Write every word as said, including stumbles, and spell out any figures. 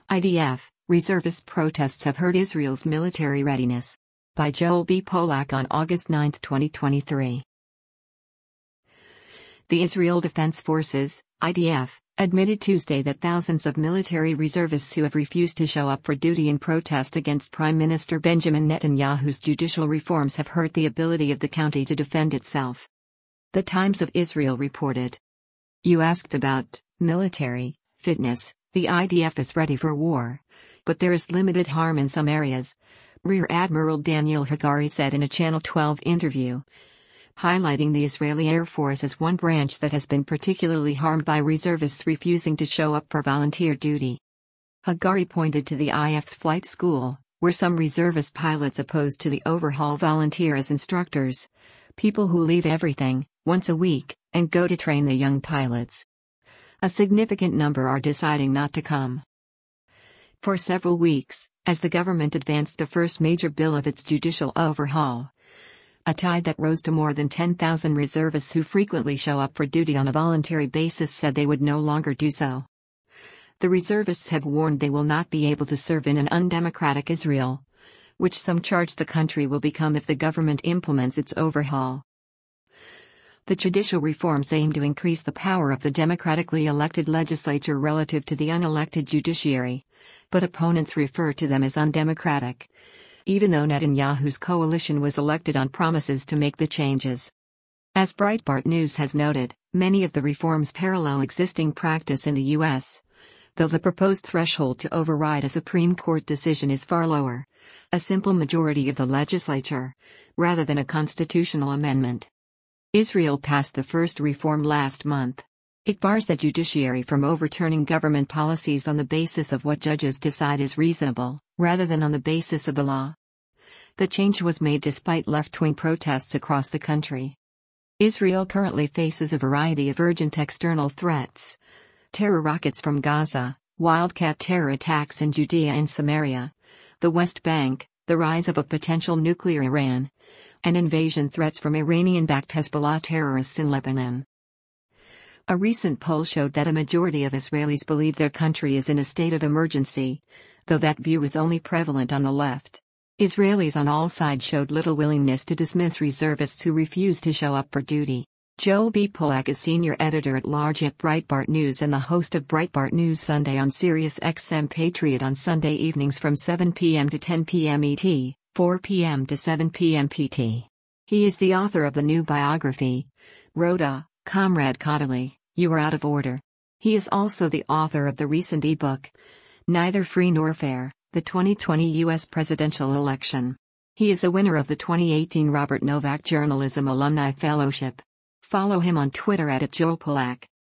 I D F, reservist protests have hurt Israel's military readiness. By Joel B. Polak on August ninth, twenty twenty-three. The Israel Defense Forces, I D F, admitted Tuesday that thousands of military reservists who have refused to show up for duty in protest against Prime Minister Benjamin Netanyahu's judicial reforms have hurt the ability of the country to defend itself. The Times of Israel reported. You asked about military fitness. The I D F is ready for war. But there is limited harm in some areas, Rear Admiral Daniel Hagari said in a Channel twelve interview, highlighting the Israeli Air Force as one branch that has been particularly harmed by reservists refusing to show up for volunteer duty. Hagari pointed to the I D F's flight school, where some reservist pilots opposed to the overhaul volunteer as instructors, people who leave everything, once a week, and go to train the young pilots. A significant number are deciding not to come. For several weeks, as the government advanced the first major bill of its judicial overhaul, a tide that rose to more than ten thousand reservists who frequently show up for duty on a voluntary basis said they would no longer do so. The reservists have warned they will not be able to serve in an undemocratic Israel, which some charge the country will become if the government implements its overhaul. The judicial reforms aim to increase the power of the democratically elected legislature relative to the unelected judiciary, but opponents refer to them as undemocratic, even though Netanyahu's coalition was elected on promises to make the changes. As Breitbart News has noted, many of the reforms parallel existing practice in the U S, though the proposed threshold to override a Supreme Court decision is far lower, a simple majority of the legislature, rather than a constitutional amendment. Israel passed the first reform last month. It bars the judiciary from overturning government policies on the basis of what judges decide is reasonable, rather than on the basis of the law. The change was made despite left-wing protests across the country. Israel currently faces a variety of urgent external threats: terror rockets from Gaza, wildcat terror attacks in Judea and Samaria, the West Bank, the rise of a potential nuclear Iran, and invasion threats from Iranian-backed Hezbollah terrorists in Lebanon. A recent poll showed that a majority of Israelis believe their country is in a state of emergency, though that view is only prevalent on the left. Israelis on all sides showed little willingness to dismiss reservists who refuse to show up for duty. Joel B. Polak is senior editor-at-large at Breitbart News and the host of Breitbart News Sunday on Sirius X M Patriot on Sunday evenings from seven p m to ten p m E T, four p m to seven p m P T. He is the author of the new biography, Rhoda, Comrade Cotterley, You Are Out of Order. He is also the author of the recent e-book, Neither Free Nor Fair, the twenty twenty U S Presidential Election. He is a winner of the twenty eighteen Robert Novak Journalism Alumni Fellowship. Follow him on Twitter at Joel Polak.